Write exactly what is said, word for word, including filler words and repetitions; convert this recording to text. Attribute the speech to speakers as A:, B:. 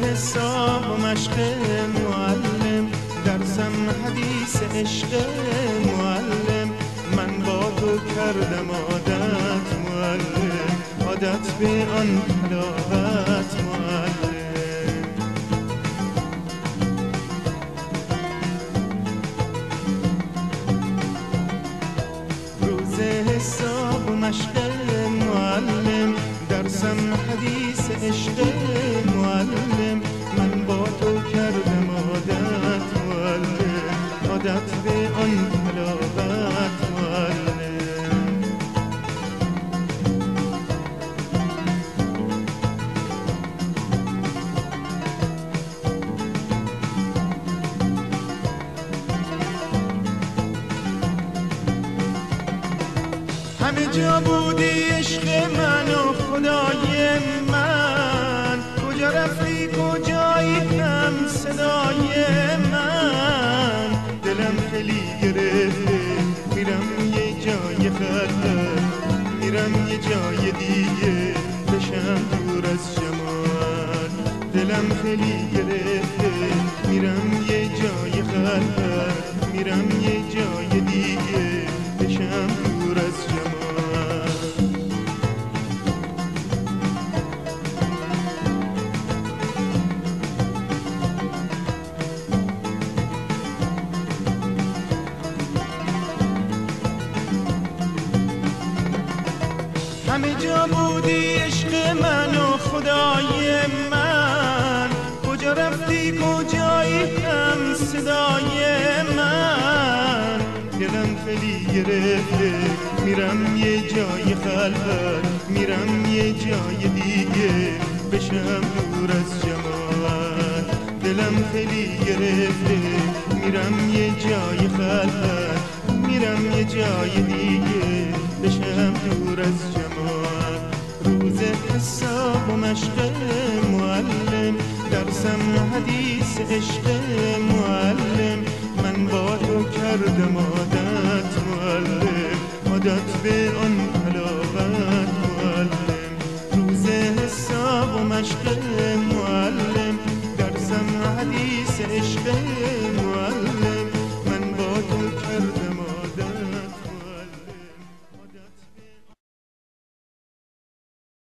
A: حساب و مشق معلم، درسم حدیث عشق معلم. من با تو کردم عادت معلم، عادت به آن تلاوت معلم. روز حساب و مشق معلم، درسم حدیث عشق معلم. من با تو کردم عادت معلم، عادت به آن تلاوت معلم. همه جا بودی عشق من و خدای من، کجا رفتی کجایی هم صدای من. دلم خیلی گرفته میرم یه جای خلوت، میرم یه جای دیگه بشم دور از جمال. دلم خیلی گرفته میرم یه جای خلوت، میرم یه جای دیگه بشم دور از جمال. همه جا بودی عشق من و خدای من، کجا رفتی کجایی هم صدای من. دلم خیلی گرفته میرم یه جای خلوت، میرم یه جای دیگه بشم دور از جمال. دلم خیلی گرفته میرم یه جای خلوت، میرم یه جای دیگه بشم دور از جمال. روز حساب و مشق معلم، درسم حدیث عشق معلم. من با تو کردم عادت معلم، عادت به آن تلاوت معلم. روز حساب و مشق معلم، درسم حدیث عشق